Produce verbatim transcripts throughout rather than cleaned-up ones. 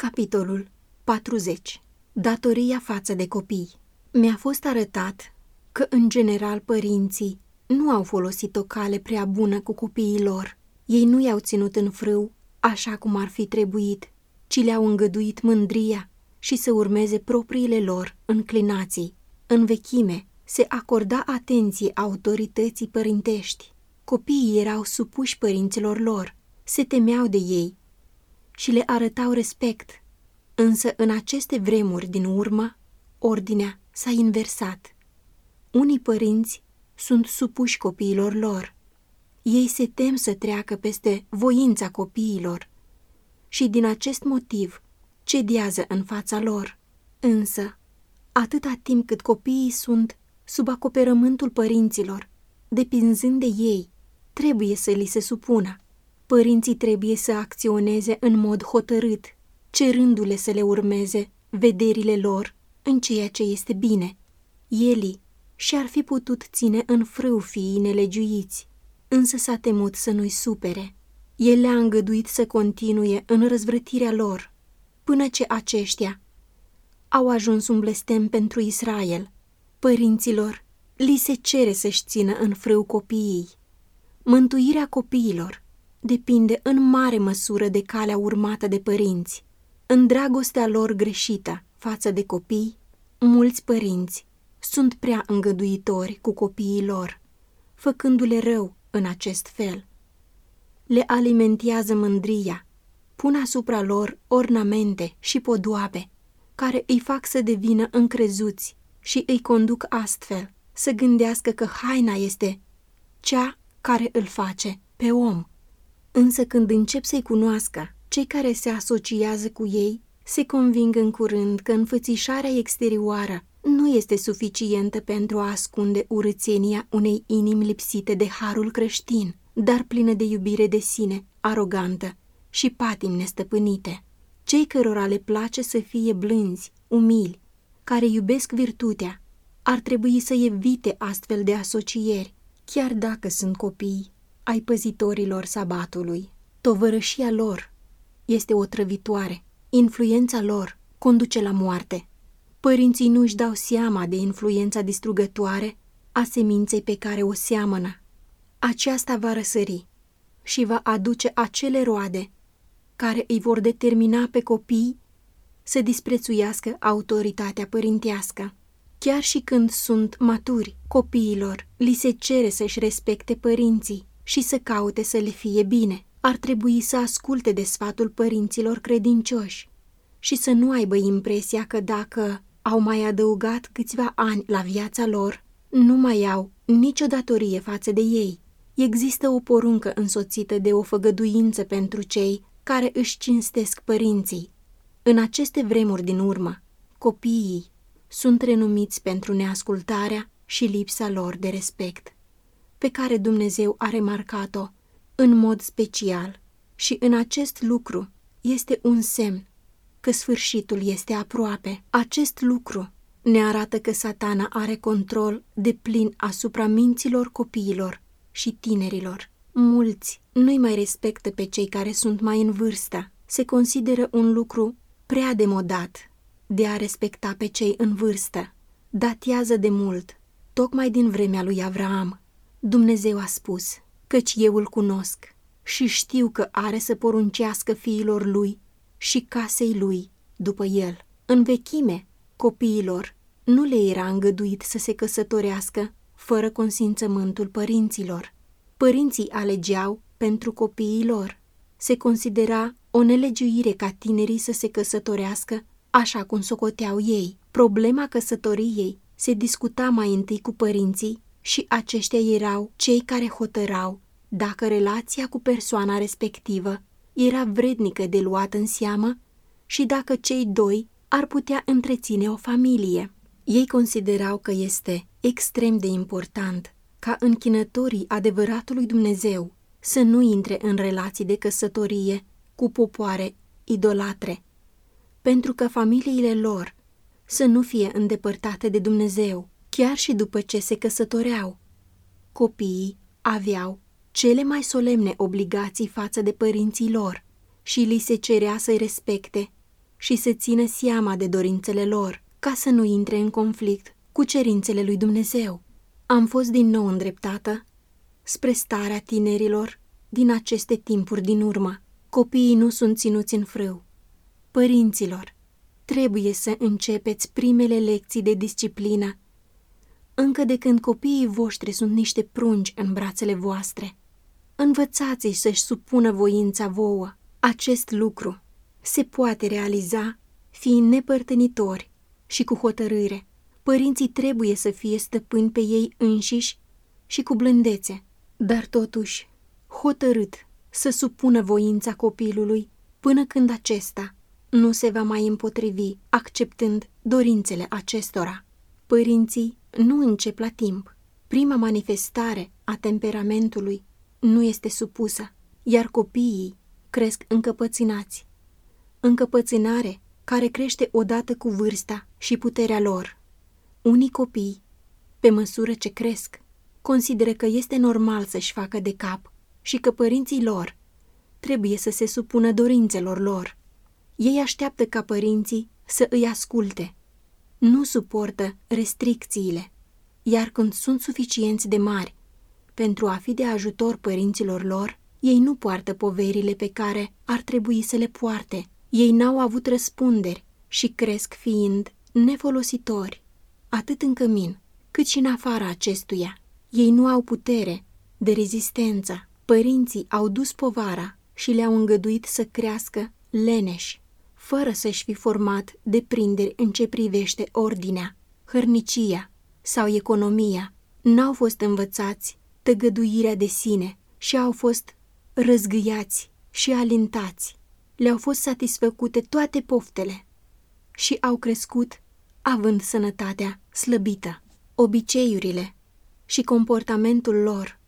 Capitolul patruzeci. Datoria față de copii. Mi-a fost arătat că, în general, părinții nu au folosit o cale prea bună cu copiii lor. Ei nu i-au ținut în frâu așa cum ar fi trebuit, ci le-au îngăduit mândria și să urmeze propriile lor înclinații. În vechime se acorda atenție autorității părintești. Copiii erau supuși părinților lor, se temeau de ei și le arătau respect. Însă în aceste vremuri din urmă, ordinea s-a inversat. Unii părinți sunt supuși copiilor lor. Ei se tem să treacă peste voința copiilor și din acest motiv cediază în fața lor. Însă, atâta timp cât copiii sunt sub acoperământul părinților, depinzând de ei, trebuie să li se supună. Părinții trebuie să acționeze în mod hotărât, cerându-le să le urmeze vederile lor în ceea ce este bine. Eli și-ar fi putut ține în frâu fiii nelegiuiți, însă s-a temut să nu-i supere. El le-a îngăduit să continue în răzvrătirea lor, până ce aceștia au ajuns un blestem pentru Israel. Părinților li se cere să-și țină în frâu copiii. Mântuirea copiilor depinde în mare măsură de calea urmată de părinți. În dragostea lor greșită față de copii, mulți părinți sunt prea îngăduitori cu copiii lor, făcându-le rău în acest fel. Le alimentează mândria, pun asupra lor ornamente și podoabe, care îi fac să devină încrezuți și îi conduc astfel să gândească că haina este cea care îl face pe om. Însă când încep să-i cunoască, cei care se asociază cu ei se conving în curând că înfățișarea exterioară nu este suficientă pentru a ascunde urățenia unei inimi lipsite de harul creștin, dar plină de iubire de sine, arogantă și patimi nestăpânite. Cei cărora le place să fie blânzi, umili, care iubesc virtutea, ar trebui să evite astfel de asocieri, chiar dacă sunt copii ai păzitorilor sabatului. Tovărășia lor este otrăvitoare, influența lor conduce la moarte. Părinții nu își dau seama de influența distrugătoare a seminței pe care o seamănă. Aceasta va răsări și va aduce acele roade care îi vor determina pe copii să disprețuiască autoritatea părintească. Chiar și când sunt maturi, copiilor li se cere să-și respecte părinții și să caute să le fie bine. Ar trebui să asculte de sfatul părinților credincioși și să nu aibă impresia că dacă au mai adăugat câțiva ani la viața lor, nu mai au nicio datorie față de ei. Există o poruncă însoțită de o făgăduință pentru cei care își cinstesc părinții. În aceste vremuri din urmă, copiii sunt renumiți pentru neascultarea și lipsa lor de respect, pe care Dumnezeu a remarcat-o în mod special, și în acest lucru este un semn că sfârșitul este aproape. Acest lucru ne arată că Satana are control deplin asupra minților copiilor și tinerilor. Mulți nu-i mai respectă pe cei care sunt mai în vârstă. Se consideră un lucru prea demodat de a respecta pe cei în vârstă. Datează de mult, tocmai din vremea lui Avraam. Dumnezeu a spus: căci eu îl cunosc și știu că are să poruncească fiilor lui și casei lui după el. În vechime, copiilor nu le era îngăduit să se căsătorească fără consimțământul părinților. Părinții alegeau pentru copiii lor. Se considera o nelegiuire ca tinerii să se căsătorească așa cum socoteau ei. Problema căsătoriei se discuta mai întâi cu părinții și aceștia erau cei care hotărau dacă relația cu persoana respectivă era vrednică de luat în seamă și dacă cei doi ar putea întreține o familie. Ei considerau că este extrem de important ca închinătorii adevăratului Dumnezeu să nu intre în relații de căsătorie cu popoare idolatre, pentru că familiile lor să nu fie îndepărtate de Dumnezeu, chiar și după ce se căsătoreau. Copiii aveau cele mai solemne obligații față de părinții lor și li se cerea să-i respecte și să țină seama de dorințele lor, ca să nu intre în conflict cu cerințele lui Dumnezeu. Am fost din nou îndreptată spre starea tinerilor din aceste timpuri din urmă. Copiii nu sunt ținuți în frâu. Părinților, trebuie să începeți primele lecții de disciplină încă de când copiii voștri sunt niște prunci în brațele voastre. Învățați-i să-și supună voința vouă. Acest lucru se poate realiza fiind nepărtănitori și cu hotărâre. Părinții trebuie să fie stăpâni pe ei înșiși și cu blândețe, dar totuși hotărât să supună voința copilului până când acesta nu se va mai împotrivi, acceptând dorințele acestora. Părinții nu încep la timp. Prima manifestare a temperamentului nu este supusă, iar copiii cresc încăpățânați. Încăpățânare care crește odată cu vârsta și puterea lor. Unii copii, pe măsură ce cresc, consideră că este normal să-și facă de cap și că părinții lor trebuie să se supună dorințelor lor. Ei așteaptă ca părinții să îi asculte. Nu suportă restricțiile, iar când sunt suficienți de mari pentru a fi de ajutor părinților lor, ei nu poartă poverile pe care ar trebui să le poarte. Ei n-au avut răspunderi și cresc fiind nefolositori, atât în cămin, cât și în afara acestuia. Ei nu au putere de rezistență. Părinții au dus povara și le-au îngăduit să crească leneși, fără să-și fi format deprinderi în ce privește ordinea, hărnicia sau economia. N-au fost învățați tăgăduirea de sine și au fost răzgâiați și alintați. Le-au fost satisfăcute toate poftele și au crescut având sănătatea slăbită. Obiceiurile și comportamentul lor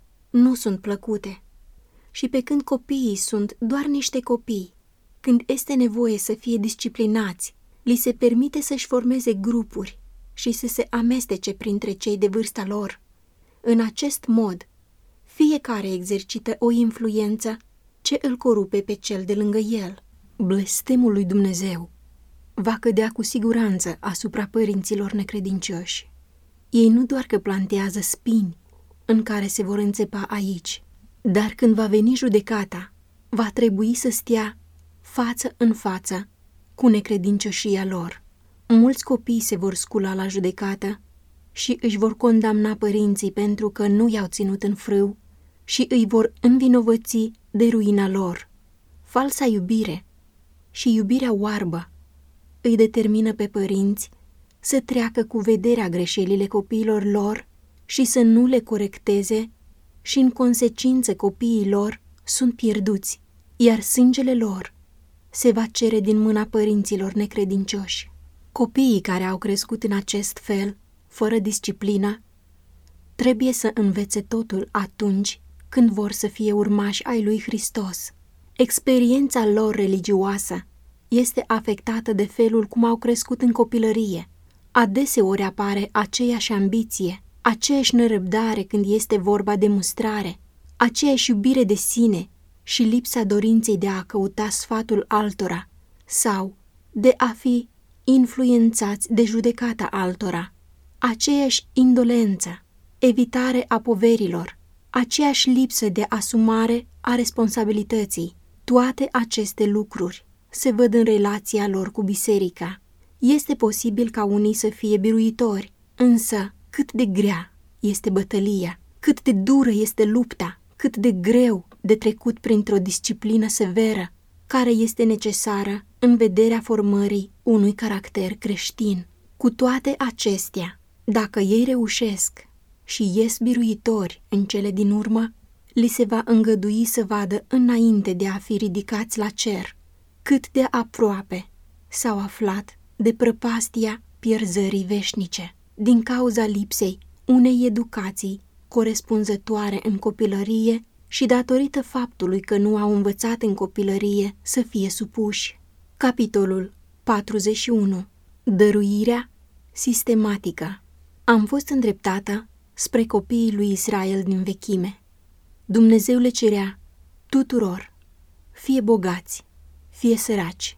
nu sunt plăcute și pe când copiii sunt doar niște copii, când este nevoie să fie disciplinați, li se permite să-și formeze grupuri și să se amestece printre cei de vârsta lor. În acest mod, fiecare exercită o influență ce îl corupe pe cel de lângă el. Blestemul lui Dumnezeu va cădea cu siguranță asupra părinților necredincioși. Ei nu doar că plantează spini în care se vor înțepa aici, dar când va veni judecata, va trebui să stea față în față cu necredincioșia lor. Mulți copii se vor scula la judecată și își vor condamna părinții pentru că nu i-au ținut în frâu și îi vor învinovăți de ruina lor. Falsa iubire și iubirea oarbă îi determină pe părinți să treacă cu vederea greșelile copiilor lor și să nu le corecteze și în consecință copiii lor sunt pierduți, iar sângele lor se va cere din mâna părinților necredincioși. Copiii care au crescut în acest fel, fără disciplină, trebuie să învețe totul atunci când vor să fie urmași ai lui Hristos. Experiența lor religioasă este afectată de felul cum au crescut în copilărie. Adeseori apare aceeași ambiție, aceeași nerăbdare când este vorba de mustrare, aceeași iubire de sine și lipsa dorinței de a căuta sfatul altora sau de a fi influențați de judecata altora, aceeași indolență, evitare a poverilor, aceeași lipsă de asumare a responsabilității. Toate aceste lucruri se văd în relația lor cu biserica. Este posibil ca unii să fie biruitori, însă cât de grea este bătălia, cât de dură este lupta, cât de greu de trecut printr-o disciplină severă, care este necesară în vederea formării unui caracter creștin. Cu toate acestea, dacă ei reușesc și ies biruitori în cele din urmă, li se va îngădui să vadă înainte de a fi ridicați la cer cât de aproape s-au aflat de prăpastia pierzării veșnice, din cauza lipsei unei educații corespunzătoare în copilărie și datorită faptului că nu au învățat în copilărie să fie supuși. Capitolul patruzeci și unu. Dăruirea sistematică. Am fost îndreptată spre copiii lui Israel din vechime. Dumnezeu le cerea tuturor, fie bogați, fie săraci,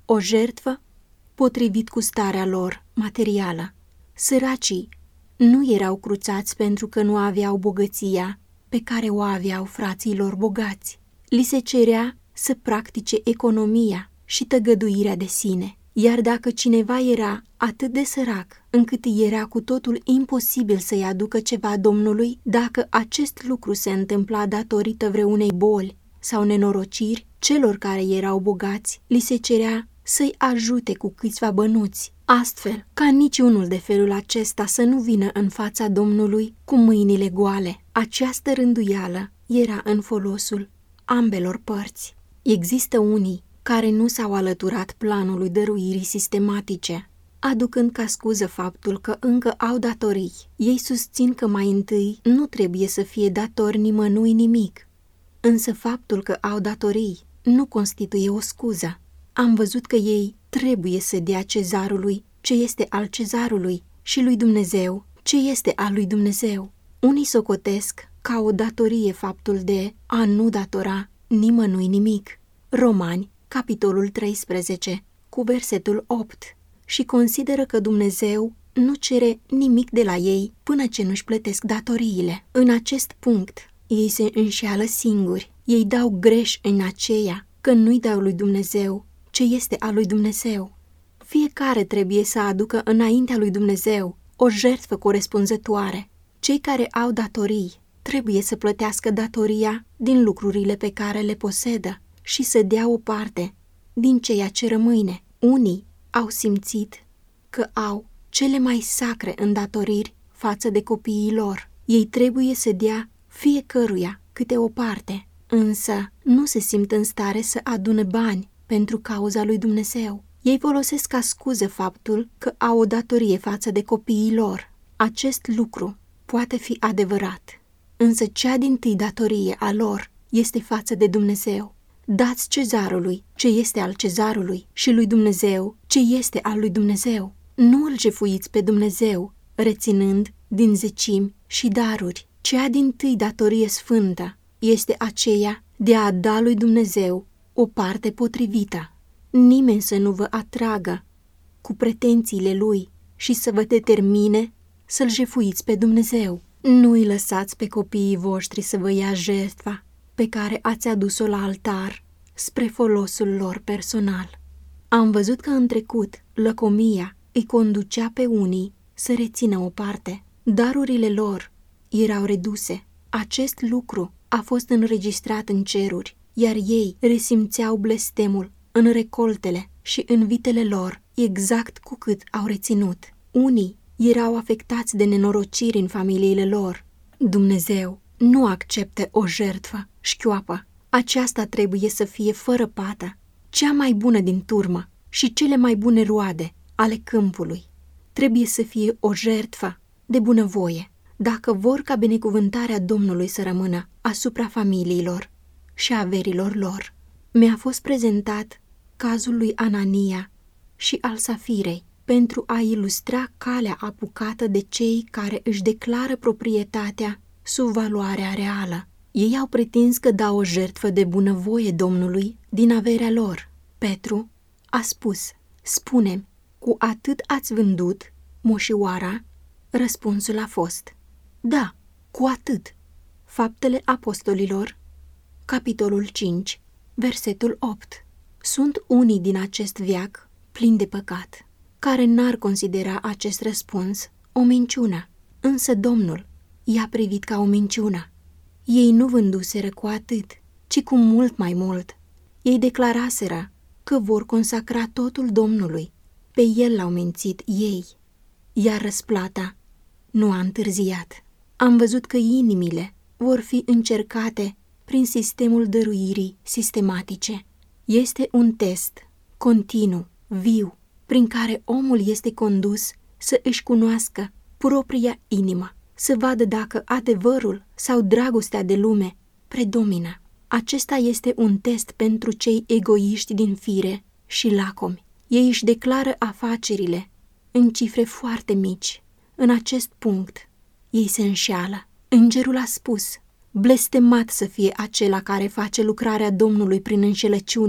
o jertfă potrivit cu starea lor materială. Săracii nu erau cruțați pentru că nu aveau bogăția pe care o aveau frații lor bogați. Li se cerea să practice economia și tăgăduirea de sine. Iar dacă cineva era atât de sărac încât era cu totul imposibil să-i aducă ceva Domnului, dacă acest lucru se întâmpla datorită vreunei boli sau nenorociri, celor care erau bogați li se cerea să-i ajute cu câțiva bănuți, astfel ca niciunul de felul acesta să nu vină în fața Domnului cu mâinile goale. Această rânduială era în folosul ambelor părți. Există unii care nu s-au alăturat planului dăruirii sistematice, aducând ca scuză faptul că încă au datorii. Ei susțin că mai întâi nu trebuie să fie datori nimănui nimic, însă faptul că au datorii nu constituie o scuză. Am văzut că ei trebuie să dea cezarului ce este al cezarului și lui Dumnezeu ce este al lui Dumnezeu. Unii socotesc ca o datorie faptul de a nu datora nimănui nimic. Romani, capitolul treisprezece, cu versetul opt, și consideră că Dumnezeu nu cere nimic de la ei până ce nu-și plătesc datoriile. În acest punct, ei se înșeală singuri. Ei dau greș în aceea că nu-i dau lui Dumnezeu ce este al lui Dumnezeu. Fiecare trebuie să aducă înaintea lui Dumnezeu o jertfă corespunzătoare. Cei care au datorii trebuie să plătească datoria din lucrurile pe care le posedă și să dea o parte din ceea ce rămâne. Unii au simțit că au cele mai sacre îndatoriri față de copiii lor. Ei trebuie să dea fiecăruia câte o parte, însă nu se simt în stare să adune bani pentru cauza lui Dumnezeu. Ei folosesc ca scuză faptul că au o datorie față de copiii lor. Acest lucru poate fi adevărat, însă cea dintâi datorie a lor este față de Dumnezeu. Dați cezarului ce este al cezarului și lui Dumnezeu ce este al lui Dumnezeu. Nu îl jefuiți pe Dumnezeu, reținând din zecimi și daruri. Cea dintâi datorie sfântă este aceea de a da lui Dumnezeu o parte potrivită. Nimeni să nu vă atragă cu pretențiile lui și să vă determine să-l jefuiți pe Dumnezeu. Nu îi lăsați pe copiii voștri să vă ia jertfa pe care ați adus-o la altar spre folosul lor personal. Am văzut că în trecut lăcomia îi conducea pe unii să rețină o parte. Darurile lor erau reduse. Acest lucru a fost înregistrat în ceruri, iar ei resimțeau blestemul în recoltele și în vitele lor exact cu cât au reținut. Unii erau afectați de nenorociri în familiile lor. Dumnezeu nu acceptă o jertfă șchioapă. Aceasta trebuie să fie fără pată, cea mai bună din turmă și cele mai bune roade ale câmpului. Trebuie să fie o jertfă de bunăvoie, dacă vor ca binecuvântarea Domnului să rămână asupra familiilor și averilor lor. Mi-a fost prezentat cazul lui Anania și al Safirei pentru a ilustra calea apucată de cei care își declară proprietatea sub valoarea reală. Ei au pretins că dau o jertfă de bunăvoie Domnului din averea lor. Petru a spus: spune-mi, cu atât ați vândut moșioara? Răspunsul a fost: da, cu atât. Faptele Apostolilor, capitolul cinci, versetul opt. Sunt unii din acest veac plini de păcat, care n-ar considera acest răspuns o minciună, însă Domnul i-a privit ca o minciună. Ei nu vânduseră cu atât, ci cu mult mai mult. Ei declaraseră că vor consacra totul Domnului. Pe el l-au mințit ei, iar răsplata nu a întârziat. Am văzut că inimile vor fi încercate prin sistemul dăruirii sistematice. Este un test continuu, viu, prin care omul este condus să își cunoască propria inimă, să vadă dacă adevărul sau dragostea de lume predomină. Acesta este un test pentru cei egoiști din fire și lacomi. Ei își declară afacerile în cifre foarte mici. În acest punct, ei se înșeală. Îngerul a spus: blestemat să fie acela care face lucrarea Domnului prin înșelăciune.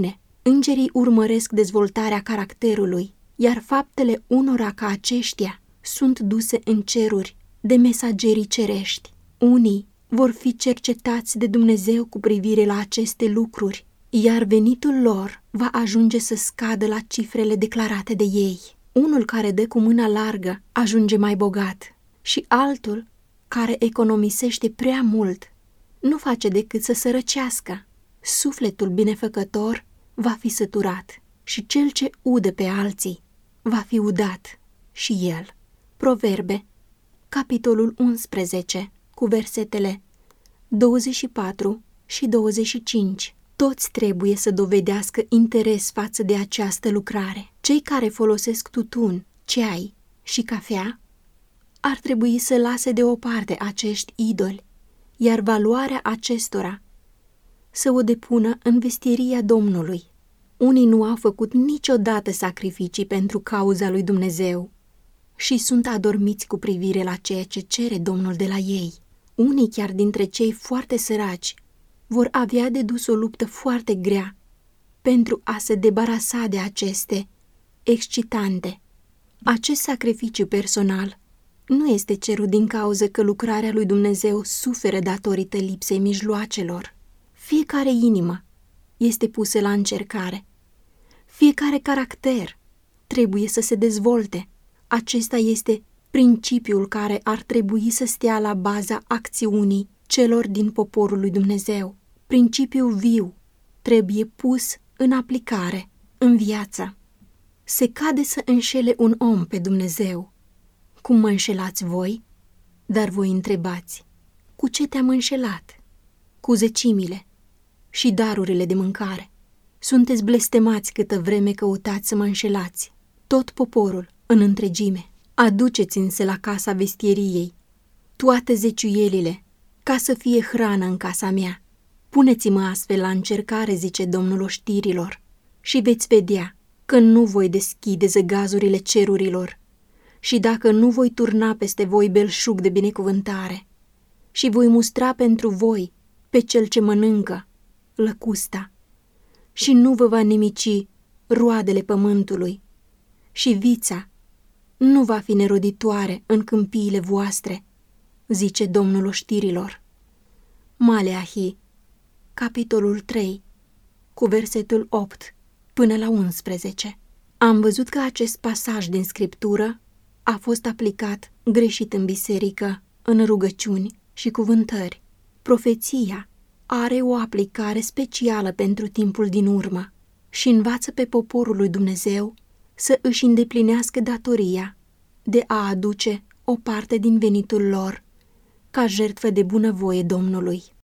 Îngerii urmăresc dezvoltarea caracterului, iar faptele unora ca aceștia sunt duse în ceruri de mesagerii cerești. Unii vor fi cercetați de Dumnezeu cu privire la aceste lucruri, iar venitul lor va ajunge să scadă la cifrele declarate de ei. Unul care dă cu mâna largă ajunge mai bogat și altul care economisește prea mult nu face decât să sărăcească. Sufletul binefăcător va fi săturat și cel ce udă pe alții va fi udat și el. Proverbe, capitolul unsprezece, cu versetele douăzeci și patru și douăzeci și cinci. Toți trebuie să dovedească interes față de această lucrare. Cei care folosesc tutun, ceai și cafea ar trebui să lase deoparte acești idoli, iar valoarea acestora să o depună în vestieria Domnului. Unii nu au făcut niciodată sacrificii pentru cauza lui Dumnezeu și sunt adormiți cu privire la ceea ce cere Domnul de la ei. Unii chiar dintre cei foarte săraci vor avea de dus o luptă foarte grea pentru a se debarasa de aceste excitante. Acest sacrificiu personal nu este cerut din cauză că lucrarea lui Dumnezeu suferă datorită lipsei mijloacelor. Fiecare inimă este pusă la încercare. Fiecare caracter trebuie să se dezvolte. Acesta este principiul care ar trebui să stea la baza acțiunii celor din poporul lui Dumnezeu. Principiul viu trebuie pus în aplicare în viață. Se cade să înșele un om pe Dumnezeu. Cum mă înșelați voi? Dar voi întrebați, cu ce te-am înșelat? Cu zecimile și darurile de mâncare. Sunteți blestemați câtă vreme căutați să mă înșelați. Tot poporul, în întregime, aduceți însă la casa vestieriei toate zeciuielile, ca să fie hrană în casa mea. Puneți-mă astfel la încercare, zice Domnul oștirilor, și veți vedea că nu voi deschide zăgazurile cerurilor și dacă nu voi turna peste voi belșug de binecuvântare și voi mustra pentru voi pe cel ce mănâncă lăcusta și nu vă va nimici roadele pământului și vița nu va fi neroditoare în câmpiile voastre, zice Domnul oștirilor. Maleahi, capitolul trei, cu versetul opt până la unsprezece. Am văzut că acest pasaj din Scriptură a fost aplicat greșit în biserică, în rugăciuni și cuvântări. Profeția are o aplicare specială pentru timpul din urmă și învață pe poporul lui Dumnezeu să își îndeplinească datoria de a aduce o parte din venitul lor ca jertfă de bunăvoie Domnului.